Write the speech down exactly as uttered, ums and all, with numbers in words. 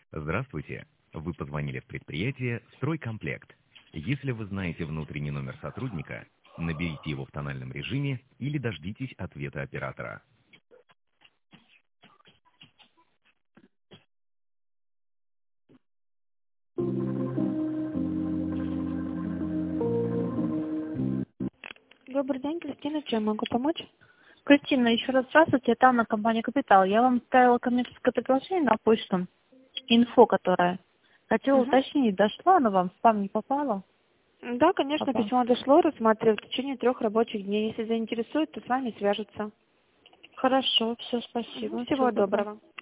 Здравствуйте. Вы позвонили в предприятие «Стройкомплект». Если вы знаете внутренний номер сотрудника, наберите его в тональном режиме или дождитесь ответа оператора. Добрый день, Кристина, чем могу помочь? Кристина, еще раз здравствуйте, это Анна, компания «Капитал». Я вам ставила коммерческое предложение на почту, инфо, которая. Хотела Мгм. уточнить, дошло оно вам, в спам не попало? Да, конечно, Попало. письмо дошло, рассматриваю в течение трех рабочих дней. Если заинтересует, то с вами свяжутся. Хорошо, все, Мгм. спасибо. Всего Всего доброго. доброго.